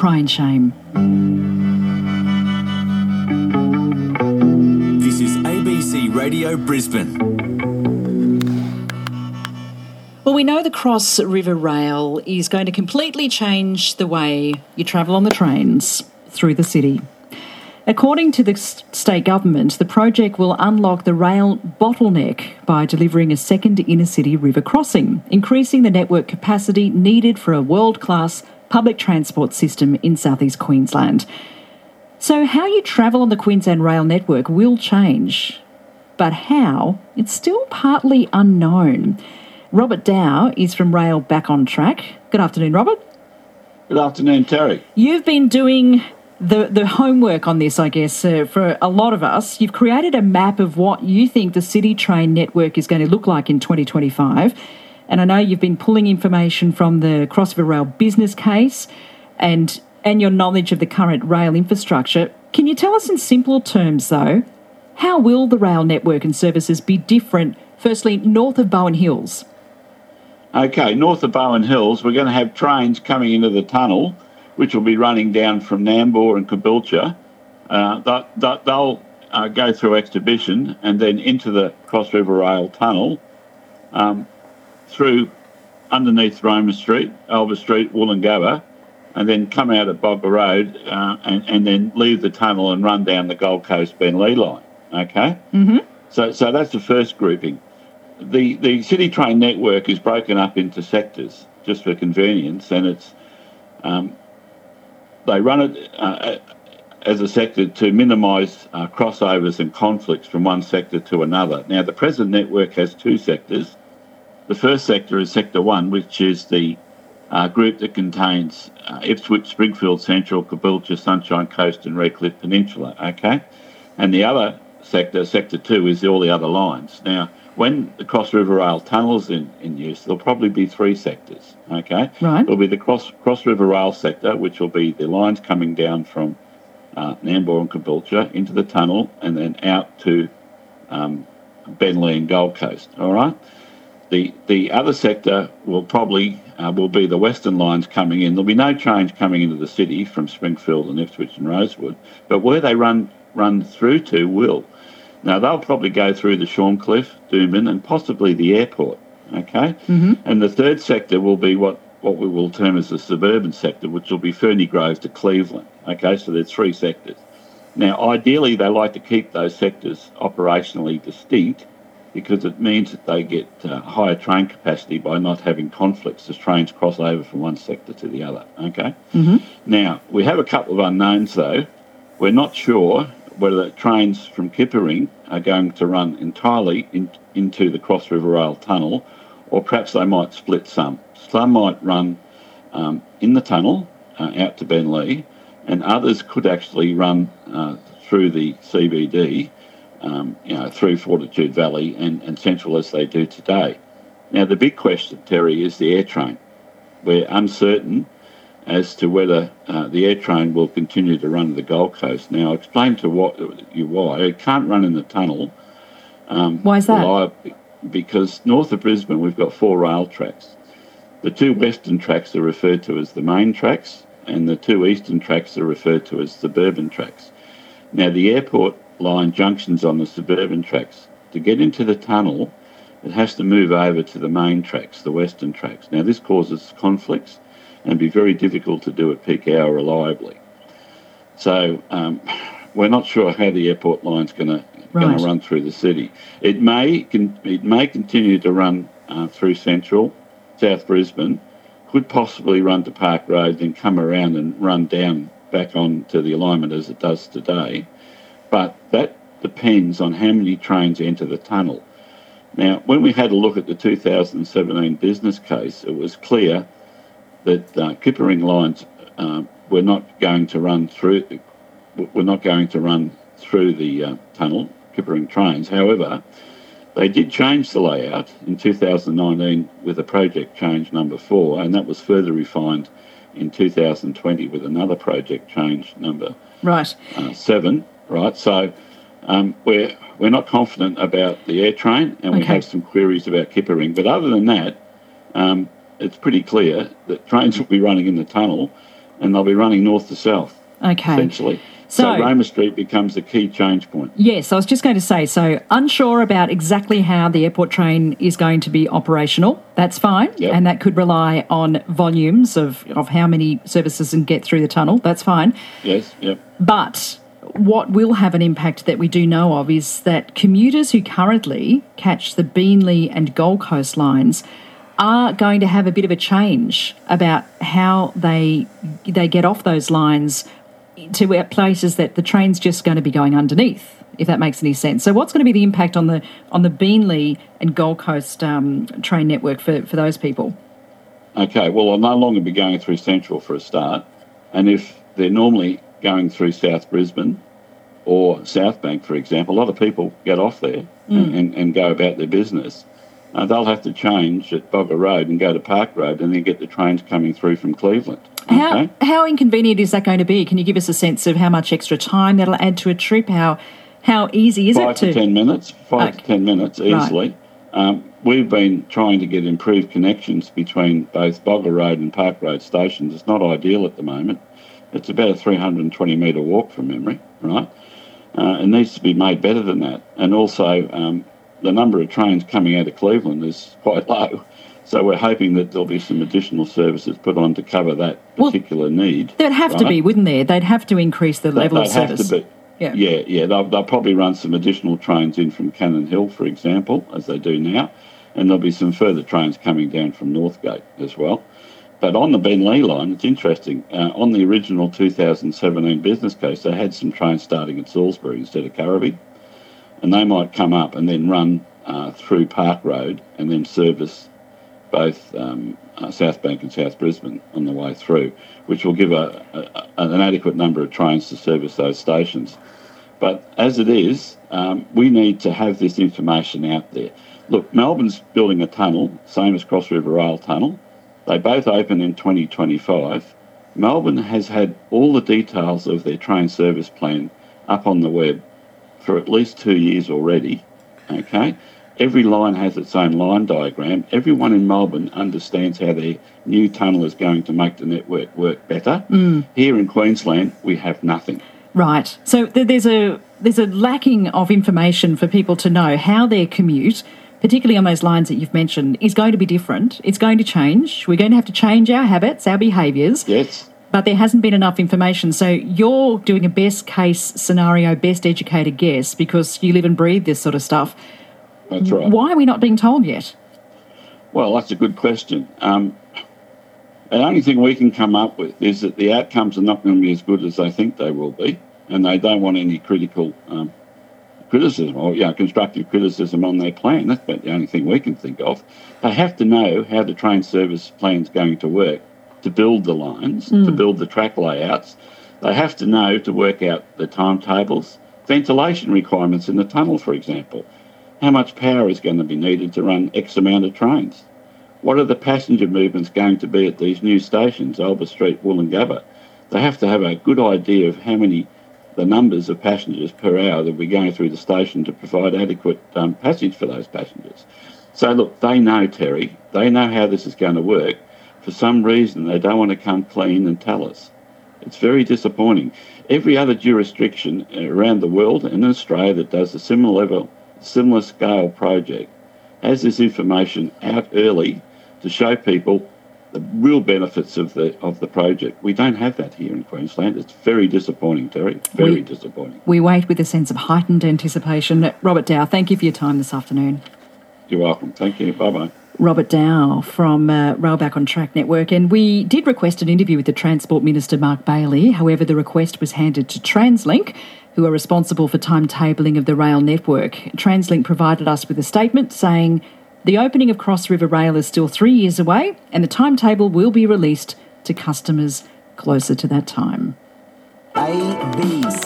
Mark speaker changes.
Speaker 1: crying shame.
Speaker 2: This is ABC Radio Brisbane.
Speaker 1: Well, we know the Cross River Rail is going to completely change the way you travel on the trains through the city. According to the state government, the project will unlock the rail bottleneck by delivering a second inner-city river crossing, increasing the network capacity needed for a world-class public transport system in southeast Queensland. So how you travel on the Queensland Rail network will change, but how? It's still partly unknown. Robert Dow is from Rail Back on Track. Good afternoon, Robert.
Speaker 3: Good afternoon, Terry.
Speaker 1: You've been doing the homework on this, I guess, for a lot of us. You've created a map of what you think the City Train network is going to look like in 2025. And I know you've been pulling information from the Cross River Rail business case and your knowledge of the current rail infrastructure. Can you tell us in simple terms, though, how will the rail network and services be different, firstly, north of Bowen Hills?
Speaker 3: Okay, north of Bowen Hills, we're going to have trains coming into the tunnel, which will be running down from Nambour and Caboolture. They'll go through Exhibition and then into the Cross River Rail tunnel, through underneath Roma Street, Albert Street, Wollongabba, and then come out at Bogger Road and then leave the tunnel and run down the Gold Coast Beenleigh line. Okay?
Speaker 1: Mm-hmm.
Speaker 3: So that's the first grouping. The City Train network is broken up into sectors just for convenience, and it's they run it as a sector to minimise crossovers and conflicts from one sector to another. Now, the present network has two sectors. The first sector is Sector 1, which is the group that contains Ipswich, Springfield Central, Caboolture, Sunshine Coast and Redcliffe Peninsula, okay? And the other sector, Sector 2, is all the other lines. Now, when the Cross River Rail tunnel's in use, there'll probably be three sectors, okay?
Speaker 1: Right.
Speaker 3: There'll be the Cross River Rail sector, which will be the lines coming down from Nambour and Caboolture into the tunnel and then out to Beenleigh and Gold Coast, all right? The other sector will probably will be the western lines coming in. There'll be no change coming into the city from Springfield and Ipswich and Rosewood, but where they run through to will. Now, they'll probably go through the Shorncliffe, Doomben and possibly the airport, okay?
Speaker 1: Mm-hmm.
Speaker 3: And the third sector will be what we will term as the suburban sector, which will be Ferny Grove to Cleveland, okay? So there's three sectors. Now, ideally, they like to keep those sectors operationally distinct because it means that they get higher train capacity by not having conflicts as trains cross over from one sector to the other, okay?
Speaker 1: Mm-hmm.
Speaker 3: Now, we have a couple of unknowns, though. We're not sure whether the trains from Kippering are going to run entirely into the Cross River Rail tunnel, or perhaps they might split some. Some might run in the tunnel out to Beenleigh, and others could actually run through the CBD, through Fortitude Valley and Central as they do today. Now, the big question, Terry, is the air train. We're uncertain as to whether the air train will continue to run to the Gold Coast. Now, I'll explain to you why. It can't run in the tunnel.
Speaker 1: Why is that?
Speaker 3: Because north of Brisbane, we've got four rail tracks. The two western tracks are referred to as the main tracks, and the two eastern tracks are referred to as suburban tracks. Now, the airport line junctions on the suburban tracks. To get into the tunnel, it has to move over to the main tracks, the western tracks. Now, this causes conflicts and be very difficult to do at peak hour reliably. So we're not sure how the airport line's going to run through the city. It may continue to run through Central, South Brisbane, could possibly run to Park Road, then come around and run down back on to the alignment as it does today. But that depends on how many trains enter the tunnel. Now, when we had a look at the 2017 business case, it was clear that Kippering lines were not going to run through the tunnel, Kippering trains. However, they did change the layout in 2019 with a project change number 4, and that was further refined in 2020 with another project change number 7. Right, so we're not confident about the air train, and we have some queries about Kippering. But other than that, it's pretty clear that trains will be running in the tunnel, and they'll be running north to south,
Speaker 1: Okay.
Speaker 3: essentially.
Speaker 1: So
Speaker 3: Roma Street becomes a key change point.
Speaker 1: yes, I was just going to say, so unsure about exactly how the airport train is going to be operational. That's fine.
Speaker 3: Yep.
Speaker 1: And that could rely on volumes of how many services can get through the tunnel. That's fine.
Speaker 3: Yes, yep.
Speaker 1: But what will have an impact that we do know of is that commuters who currently catch the Beenleigh and Gold Coast lines are going to have a bit of a change about how they get off those lines to places that the train's just going to be going underneath, if that makes any sense. So what's going to be the impact on the Beenleigh and Gold Coast train network for those people?
Speaker 3: Okay, well, I'll no longer be going through Central for a start. And if they're normally going through South Brisbane or South Bank, for example, a lot of people get off there and go about their business. They'll have to change at Bogger Road and go to Park Road and then get the trains coming through from Cleveland. Okay?
Speaker 1: How inconvenient is that going to be? Can you give us a sense of how much extra time that'll add to a trip? How easy is it to...
Speaker 3: 5 to 10 minutes, 5 to 10 minutes easily. Right. We've been trying to get improved connections between both Bogger Road and Park Road stations. It's not ideal at the moment. It's about a 320-metre walk from memory, right? It needs to be made better than that. And also, the number of trains coming out of Cleveland is quite low. So we're hoping that there'll be some additional services put on to cover that particular need.
Speaker 1: There'd have to be, wouldn't there? They'd have to increase the level of service.
Speaker 3: They'd have to be. Yeah. They'll probably run some additional trains in from Cannon Hill, for example, as they do now. And there'll be some further trains coming down from Northgate as well. But on the Beenleigh line, it's interesting. On the original 2017 business case, they had some trains starting at Salisbury instead of Currabee. And they might come up and then run through Park Road and then service both South Bank and South Brisbane on the way through, which will give an adequate number of trains to service those stations. But as it is, we need to have this information out there. Look, Melbourne's building a tunnel, same as Cross River Rail Tunnel. They both open in 2025. Melbourne has had all the details of their train service plan up on the web for at least 2 years already, okay? Every line has its own line diagram. Everyone in Melbourne understands how their new tunnel is going to make the network work better. Here in Queensland, we have nothing. Right.
Speaker 1: So there's a lacking of information for people to know how their commute, particularly on those lines that you've mentioned, is going to be different. It's going to change. We're going to have to change our habits, our behaviours.
Speaker 3: Yes.
Speaker 1: But there hasn't been enough information. So you're doing a best case scenario, best educated guess, because you live and breathe this sort of stuff.
Speaker 3: That's right.
Speaker 1: Why are we not being told yet?
Speaker 3: Well, that's a good question. The only thing we can come up with is that the outcomes are not going to be as good as they think they will be, and they don't want any critical criticism or constructive criticism on their plan. That's about the only thing we can think of. They have to know how the train service plan is going to work to build the lines, to build the track layouts. They have to know to work out the timetables, ventilation requirements in the tunnel, for example. How much power is going to be needed to run X amount of trains? What are the passenger movements going to be at these new stations, Albert Street, Woolloongabba? They have to have a good idea of the numbers of passengers per hour that we're going through the station to provide adequate passage for those passengers. So look, they know, Terry, they know how this is going to work. For some reason, they don't want to come clean and tell us. It's very disappointing. Every other jurisdiction around the world and in Australia that does a similar scale project has this information out early to show people the real benefits of the project. We don't have that here in Queensland. It's very disappointing, Terry. Very disappointing.
Speaker 1: We wait with a sense of heightened anticipation. Robert Dow, thank you for your time this afternoon.
Speaker 3: You're welcome. Thank you. Bye-bye.
Speaker 1: Robert Dow from Railback on Track Network. And we did request an interview with the Transport Minister, Mark Bailey. However, the request was handed to TransLink, who are responsible for timetabling of the rail network. TransLink provided us with a statement saying the opening of Cross River Rail is still 3 years away and the timetable will be released to customers closer to that time.
Speaker 2: ABC.